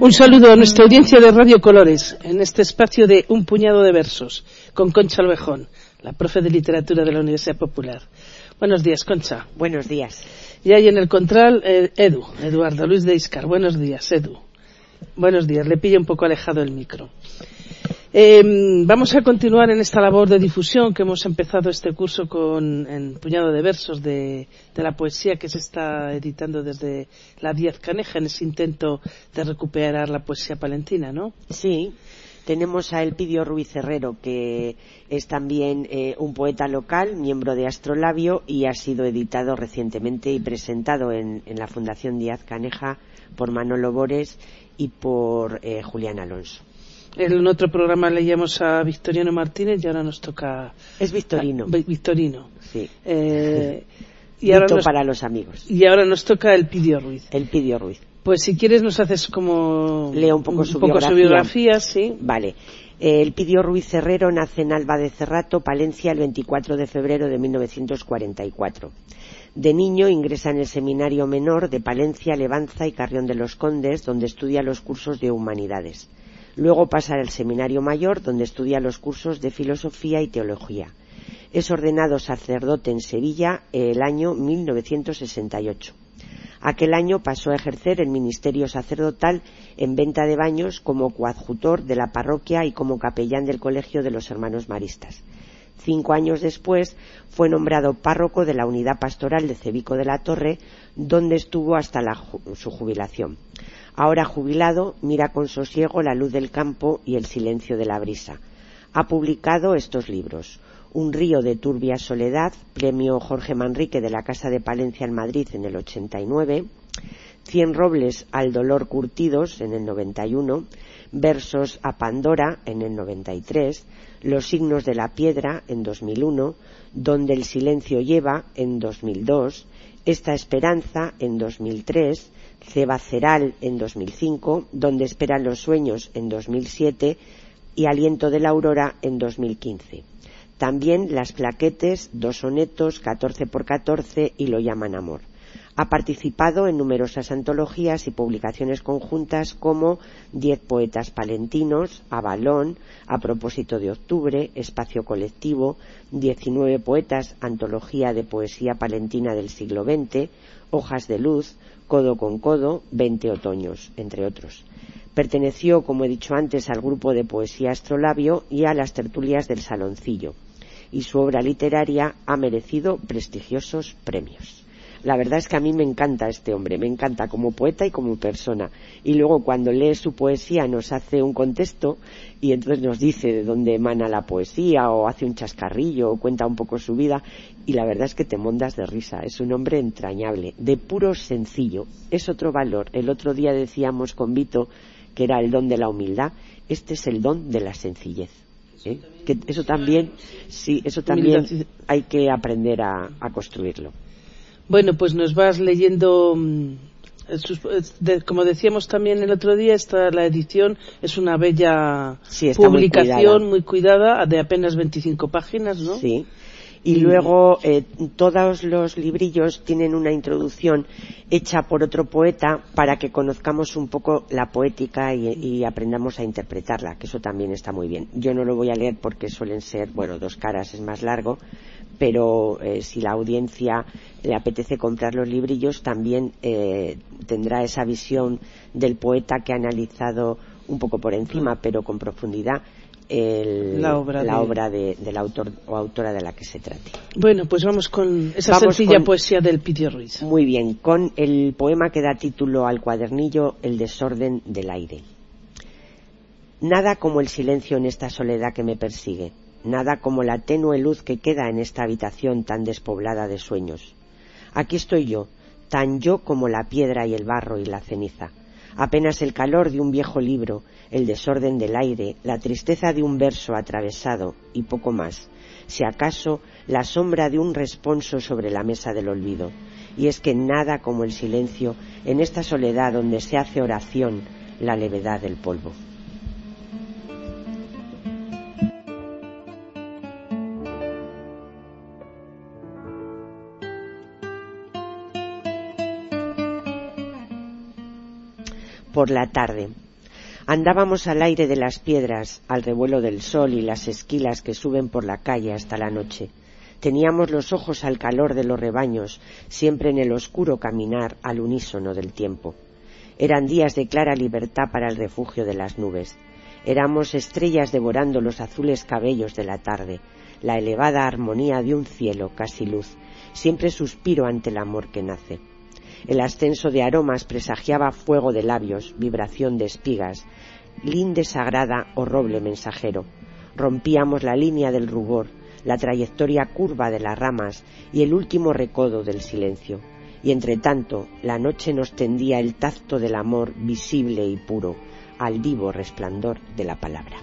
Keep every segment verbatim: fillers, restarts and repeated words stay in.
Un saludo a nuestra audiencia de Radio Colores, en este espacio de Un puñado de versos, con Concha Albejón, la profe de literatura de la Universidad Popular. Buenos días, Concha. Buenos días. Y ahí en el control, eh, Edu, Eduardo Luis de Iscar. Buenos días, Edu. Buenos días, le pillo un poco alejado el micro. Eh, vamos a continuar en esta labor de difusión que hemos empezado este curso con un puñado de versos de, de la poesía que se está editando desde la Díaz Caneja en ese intento de recuperar la poesía palentina, ¿no? Sí, tenemos a Elpidio Ruiz Herrero, que es también eh, un poeta local, miembro de Astrolabio, y ha sido editado recientemente y presentado en, en la Fundación Díaz Caneja por Manolo Bores y por eh, Julián Alonso. En otro programa leíamos a Victorino Martínez y ahora nos toca... Es Victorino. A, Victorino. Sí. Eh, y ahora nos, para los amigos. Y ahora nos toca Elpidio Ruiz. Elpidio Ruiz. Pues si quieres nos haces como... Leo un poco, un su, poco biografía. su biografía, sí. Vale. Eh, Elpidio Ruiz Herrero nace en Alba de Cerrato, Palencia, el veinticuatro de febrero de mil novecientos cuarenta y cuatro. De niño ingresa en el Seminario Menor de Palencia, Levanza y Carrión de los Condes, donde estudia los cursos de Humanidades. Luego pasa al Seminario Mayor, donde estudia los cursos de Filosofía y Teología. Es ordenado sacerdote en Sevilla el año mil novecientos sesenta y ocho. Aquel año pasó a ejercer el ministerio sacerdotal en Venta de Baños como coadjutor de la parroquia y como capellán del Colegio de los Hermanos Maristas. Cinco años después fue nombrado párroco de la unidad pastoral de Cebico de la Torre, donde estuvo hasta la, su jubilación. Ahora jubilado, mira con sosiego la luz del campo y el silencio de la brisa. Ha publicado estos libros: Un río de turbia soledad, premio Jorge Manrique de la Casa de Palencia en Madrid en el ochenta y nueve, Cien robles al dolor curtidos en el noventa y uno, Versos a Pandora en el noventa y tres, Los signos de la piedra en dos mil uno, Donde el silencio lleva en dos mil dos, Esta esperanza en dos mil tres, Cebaceral en dos mil cinco, Donde esperan los sueños en dos mil siete y Aliento de la aurora en dos mil quince. También Las plaquetes, dos sonetos, catorce por catorce y Lo llaman amor. Ha participado en numerosas antologías y publicaciones conjuntas como Diez poetas palentinos, Avalón, A propósito de octubre, Espacio colectivo, Diecinueve poetas, Antología de poesía palentina del siglo veinte, Hojas de luz, Codo con codo, Veinte otoños, entre otros. Perteneció, como he dicho antes, al grupo de poesía Astrolabio y a las tertulias del Saloncillo, y su obra literaria ha merecido prestigiosos premios. La verdad es que a mí me encanta este hombre, me encanta como poeta y como persona. Y luego cuando lee su poesía nos hace un contexto y entonces nos dice de dónde emana la poesía, o hace un chascarrillo, o cuenta un poco su vida, y la verdad es que te mondas de risa. Es un hombre entrañable, de puro sencillo. Es otro valor. El otro día decíamos con Vito que era el don de la humildad. Este es el don de la sencillez. ¿Eh? Que eso también, sí, eso también hay que aprender a, a construirlo. Bueno, pues nos vas leyendo, como decíamos también el otro día, esta, la edición es una bella sí, publicación, muy cuidada. muy cuidada, de apenas veinticinco páginas, ¿no? Sí. Y luego eh, todos los librillos tienen una introducción hecha por otro poeta para que conozcamos un poco la poética y, y aprendamos a interpretarla, que eso también está muy bien. Yo no lo voy a leer porque suelen ser, bueno, dos caras, es más largo, pero eh, si la audiencia le apetece comprar los librillos, también eh, tendrá esa visión del poeta que ha analizado un poco por encima, pero con profundidad, El, la obra, la de... obra de, del autor o autora de la que se trate. Bueno, pues vamos con esa vamos sencilla con, poesía del Elpidio Ruiz. Muy bien, con el poema que da título al cuadernillo, El desorden del aire. Nada como el silencio en esta soledad que me persigue, nada como la tenue luz que queda en esta habitación tan despoblada de sueños. Aquí estoy yo, tan yo como la piedra y el barro y la ceniza. Apenas el calor de un viejo libro, el desorden del aire, la tristeza de un verso atravesado y poco más, si acaso la sombra de un responso sobre la mesa del olvido. Y es que nada como el silencio en esta soledad donde se hace oración, la levedad del polvo. Por la tarde. Andábamos al aire de las piedras, al revuelo del sol y las esquilas que suben por la calle hasta la noche. Teníamos los ojos al calor de los rebaños, siempre en el oscuro caminar al unísono del tiempo. Eran días de clara libertad para el refugio de las nubes. Éramos estrellas devorando los azules cabellos de la tarde, la elevada armonía de un cielo casi luz. Siempre suspiro ante el amor que nace. El ascenso de aromas presagiaba fuego de labios, vibración de espigas, linde sagrada o roble mensajero. Rompíamos la línea del rubor, la trayectoria curva de las ramas y el último recodo del silencio. Y entre tanto, la noche nos tendía el tacto del amor visible y puro, al vivo resplandor de la palabra.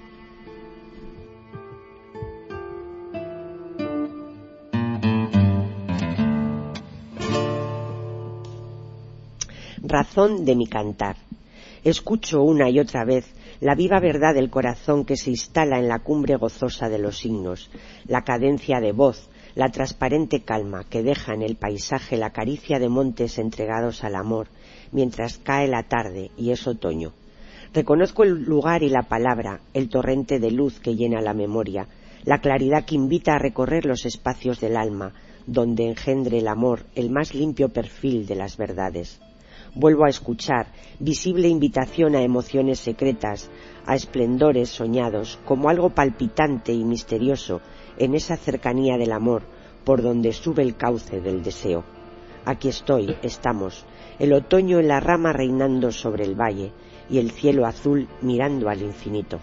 Razón de mi cantar. Escucho una y otra vez la viva verdad del corazón que se instala en la cumbre gozosa de los signos, la cadencia de voz, la transparente calma que deja en el paisaje la caricia de montes entregados al amor, mientras cae la tarde y es otoño. Reconozco el lugar y la palabra, el torrente de luz que llena la memoria, la claridad que invita a recorrer los espacios del alma, donde engendre el amor el más limpio perfil de las verdades. Vuelvo a escuchar, visible invitación a emociones secretas, a esplendores soñados, como algo palpitante y misterioso en esa cercanía del amor por donde sube el cauce del deseo. Aquí estoy, estamos, el otoño en la rama reinando sobre el valle y el cielo azul mirando al infinito.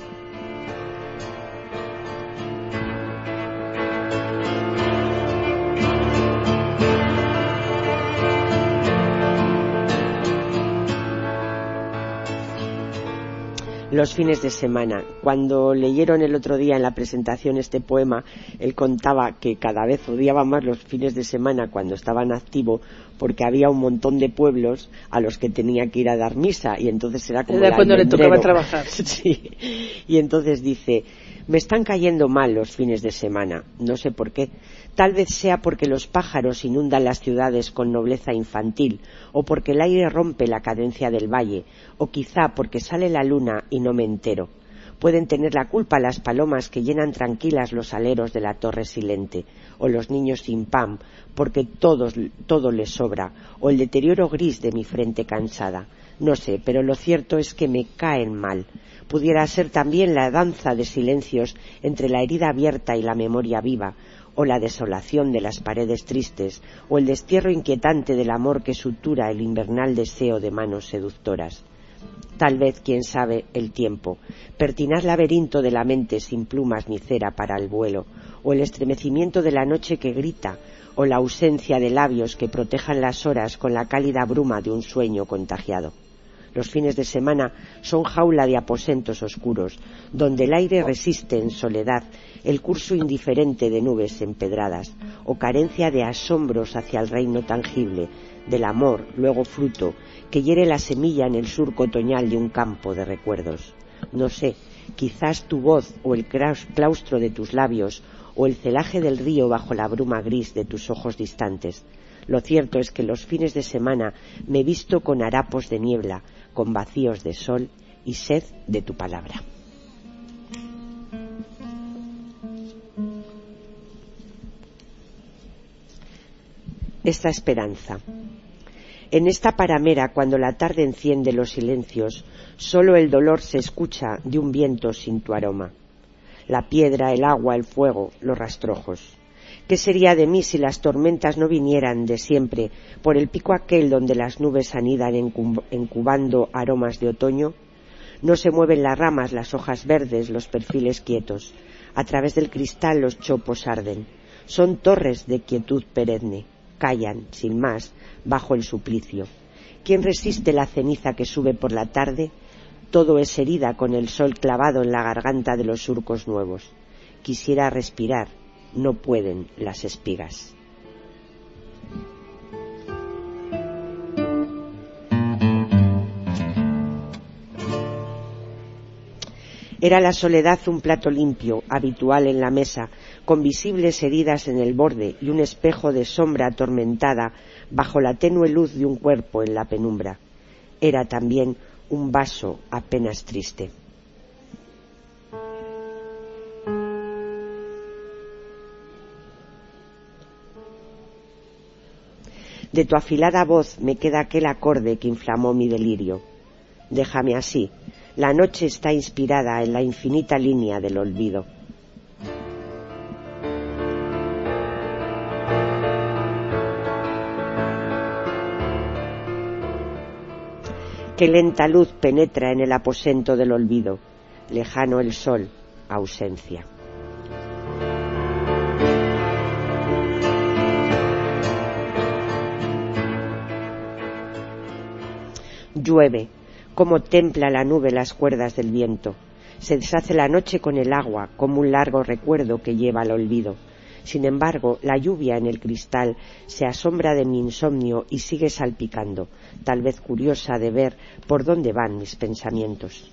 Los fines de semana. Cuando leyeron el otro día en la presentación este poema, él contaba que cada vez odiaba más los fines de semana cuando estaba en activo, porque había un montón de pueblos a los que tenía que ir a dar misa, y entonces era como era cuando le tocaba trabajar. Sí. Y entonces dice: me están cayendo mal los fines de semana, no sé por qué. Tal vez sea porque los pájaros inundan las ciudades con nobleza infantil, o porque el aire rompe la cadencia del valle, o quizá porque sale la luna y no me entero. Pueden tener la culpa las palomas que llenan tranquilas los aleros de la torre silente, o los niños sin pan, porque todos, todo les sobra, o el deterioro gris de mi frente cansada. No sé, pero lo cierto es que me caen mal. Pudiera ser también la danza de silencios entre la herida abierta y la memoria viva, o la desolación de las paredes tristes, o el destierro inquietante del amor que sutura el invernal deseo de manos seductoras. Tal vez, quién sabe, el tiempo, pertinaz laberinto de la mente sin plumas ni cera para el vuelo, o el estremecimiento de la noche que grita, o la ausencia de labios que protejan las horas con la cálida bruma de un sueño contagiado. Los fines de semana son jaula de aposentos oscuros, donde el aire resiste en soledad el curso indiferente de nubes empedradas, o carencia de asombros hacia el reino tangible, del amor, luego fruto, que hiere la semilla en el surco otoñal de un campo de recuerdos. No sé, quizás tu voz o el claustro de tus labios, o el celaje del río bajo la bruma gris de tus ojos distantes. Lo cierto es que los fines de semana me visto con harapos de niebla, con vacíos de sol y sed de tu palabra. Esta esperanza. En esta paramera, cuando la tarde enciende los silencios, solo el dolor se escucha de un viento sin tu aroma. La piedra, el agua, el fuego, los rastrojos. ¿Qué sería de mí si las tormentas no vinieran de siempre por el pico aquel donde las nubes anidan incubando aromas de otoño? No se mueven las ramas, las hojas verdes, los perfiles quietos. A través del cristal los chopos arden. Son torres de quietud perenne. Callan, sin más, bajo el suplicio. ¿Quién resiste la ceniza que sube por la tarde? Todo es herida con el sol clavado en la garganta de los surcos nuevos. Quisiera respirar. No pueden las espigas. Era la soledad un plato limpio, habitual en la mesa, con visibles heridas en el borde y un espejo de sombra atormentada bajo la tenue luz de un cuerpo en la penumbra. Era también un vaso apenas triste. De tu afilada voz me queda aquel acorde que inflamó mi delirio. Déjame así, la noche está inspirada en la infinita línea del olvido. Qué lenta luz penetra en el aposento del olvido, lejano el sol, ausencia. Llueve, como templa la nube las cuerdas del viento. Se deshace la noche con el agua, como un largo recuerdo que lleva al olvido. Sin embargo, la lluvia en el cristal se asombra de mi insomnio y sigue salpicando, tal vez curiosa de ver por dónde van mis pensamientos.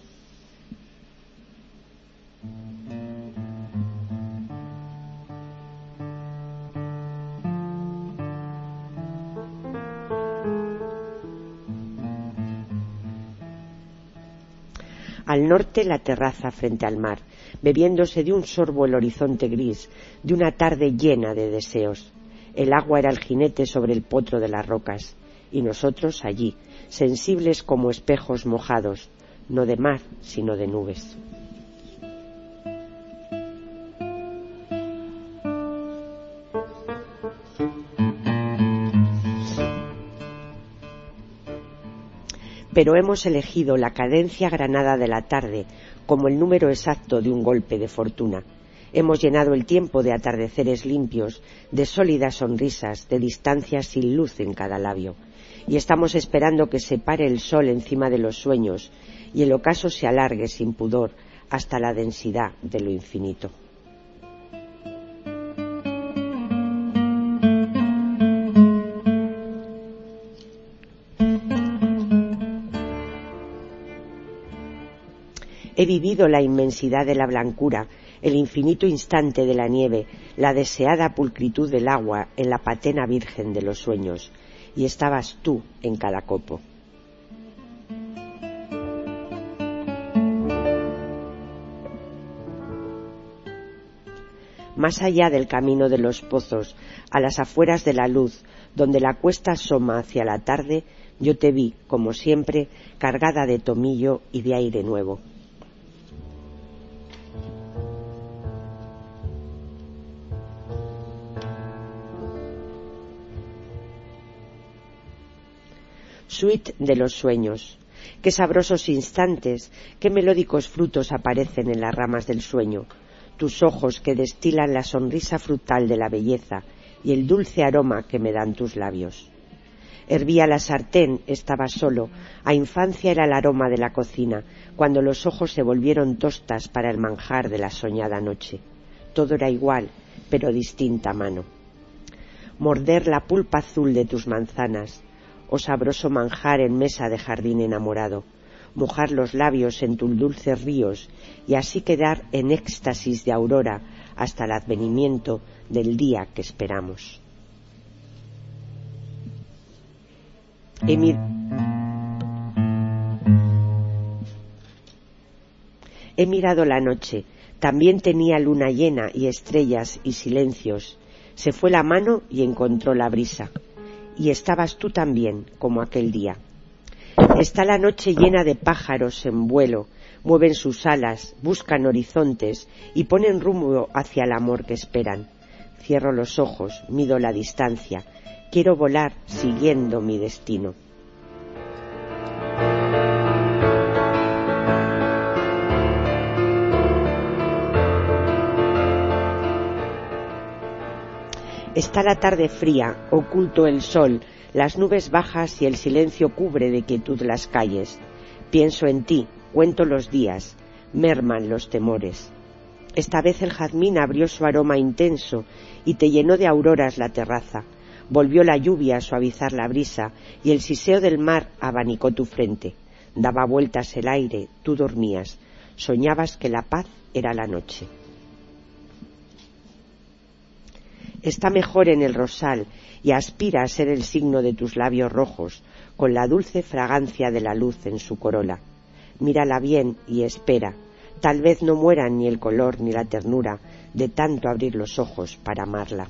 Al norte la terraza frente al mar, bebiéndose de un sorbo el horizonte gris, de una tarde llena de deseos. El agua era el jinete sobre el potro de las rocas, y nosotros allí, sensibles como espejos mojados, no de mar, sino de nubes. Pero hemos elegido la cadencia granada de la tarde como el número exacto de un golpe de fortuna. Hemos llenado el tiempo de atardeceres limpios, de sólidas sonrisas, de distancias sin luz en cada labio. Y estamos esperando que se pare el sol encima de los sueños y el ocaso se alargue sin pudor hasta la densidad de lo infinito. He vivido la inmensidad de la blancura, el infinito instante de la nieve, la deseada pulcritud del agua en la patena virgen de los sueños, y estabas tú en cada copo. Más allá del camino de los pozos, a las afueras de la luz, donde la cuesta asoma hacia la tarde, yo te vi, como siempre, cargada de tomillo y de aire nuevo. Suite de los sueños. Qué sabrosos instantes, qué melódicos frutos aparecen en las ramas del sueño. Tus ojos que destilan la sonrisa frutal de la belleza y el dulce aroma que me dan tus labios. Hervía la sartén, estaba solo, a infancia era el aroma de la cocina, cuando los ojos se volvieron tostas para el manjar de la soñada noche. Todo era igual, pero distinta mano. Morder la pulpa azul de tus manzanas, oh sabroso manjar en mesa de jardín enamorado, mojar los labios en tus dulces ríos y así quedar en éxtasis de aurora hasta el advenimiento del día que esperamos. He, mir- He mirado la noche, también tenía luna llena y estrellas y silencios. Se fue la mano y encontró la brisa. Y estabas tú también, como aquel día. Está la noche llena de pájaros en vuelo, mueven sus alas, buscan horizontes y ponen rumbo hacia el amor que esperan. Cierro los ojos, mido la distancia, quiero volar siguiendo mi destino. Está la tarde fría, oculto el sol, las nubes bajas y el silencio cubre de quietud las calles. Pienso en ti, cuento los días, merman los temores. Esta vez el jazmín abrió su aroma intenso y te llenó de auroras la terraza. Volvió la lluvia a suavizar la brisa y el siseo del mar abanicó tu frente. Daba vueltas el aire, tú dormías, soñabas que la paz era la noche. Está mejor en el rosal y aspira a ser el signo de tus labios rojos, con la dulce fragancia de la luz en su corola. Mírala bien y espera. Tal vez no mueran ni el color ni la ternura de tanto abrir los ojos para amarla.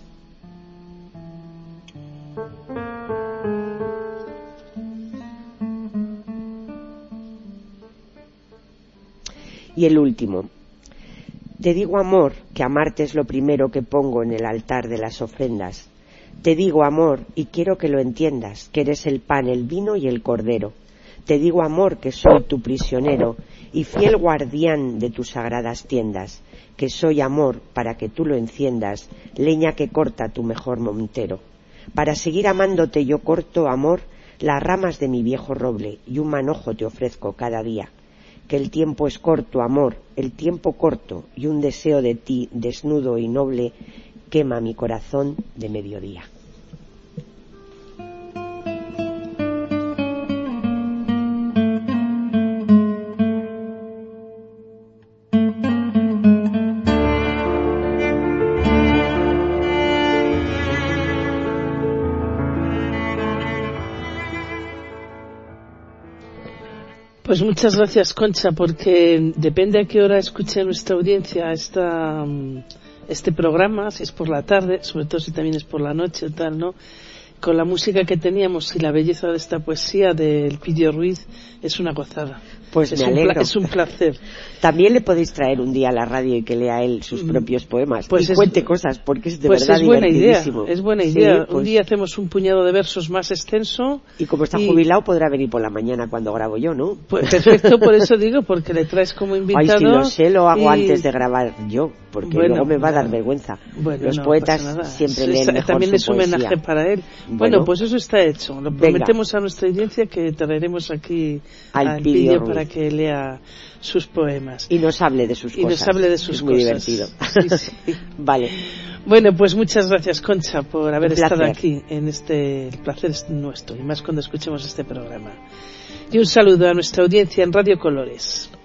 Y el último. Te digo, amor, que amarte es lo primero que pongo en el altar de las ofrendas. Te digo, amor, y quiero que lo entiendas, que eres el pan, el vino y el cordero. Te digo, amor, que soy tu prisionero y fiel guardián de tus sagradas tiendas, que soy amor para que tú lo enciendas, leña que corta tu mejor montero. Para seguir amándote yo corto, amor, las ramas de mi viejo roble y un manojo te ofrezco cada día. Que el tiempo es corto, amor, el tiempo corto, y un deseo de ti, desnudo y noble, quema mi corazón de mediodía. Pues muchas gracias, Concha, porque depende a qué hora escuche nuestra audiencia esta, este programa, si es por la tarde, sobre todo si también es por la noche o tal, ¿no? Con la música que teníamos y la belleza de esta poesía del Pidio Ruiz, es una gozada. Pues es me alegro. Un pla- es un placer. También le podéis traer un día a la radio y que lea él sus propios poemas. Pues y es, cuente cosas, porque es de pues verdad es buena divertidísimo. idea, es buena idea. Sí, pues, un día hacemos un puñado de versos más extenso. Y como está y... jubilado, podrá venir por la mañana cuando grabo yo, ¿no? Pues perfecto, por eso digo, porque le traes como invitado. Ay, si lo sé, lo hago y... antes de grabar yo, porque bueno, luego me va a dar no. vergüenza. Bueno, Los no poetas pasa nada. siempre Eso leen está, mejor también su es un poesía. homenaje para él. Bueno, Bueno, pues eso está hecho. Lo venga. prometemos a nuestra audiencia que traeremos aquí al, al Pidio Pidio Ruiz para que lea sus poemas. y nos hable de sus y cosas. nos hable de sus es muy cosas. divertido. Sí, sí. Vale. Bueno, pues muchas gracias, Concha, por haber Un placer. estado aquí en este. El placer es nuestro, y más cuando escuchemos este programa. Y un saludo a nuestra audiencia en Radio Colores.